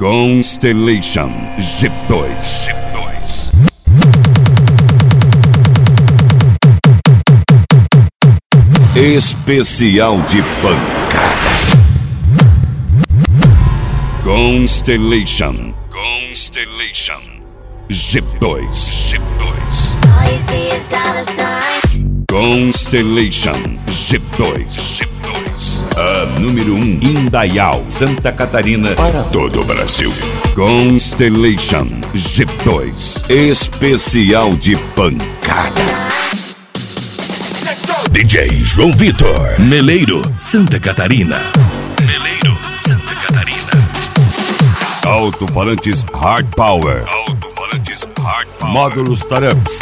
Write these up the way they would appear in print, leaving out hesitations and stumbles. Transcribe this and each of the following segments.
Constellation G2. Especial de pancada. Constellation G2. Constellation G2. A número 1 em Indaial, Santa Catarina, para todo o Brasil. Constellation G2. Especial de pancada. DJ João Vitor, Meleiro, Santa Catarina. Alto-falantes Hard Power. Módulos Taramps.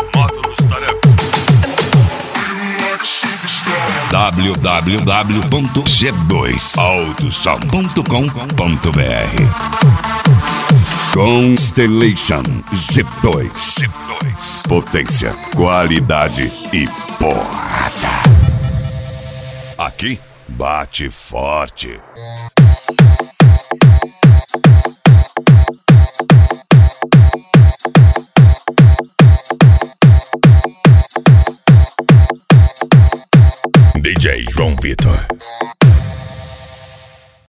www.g2autosom.com.br. Constellation G2. Potência, qualidade e porrada. Aqui bate forte. DJ João Vitor.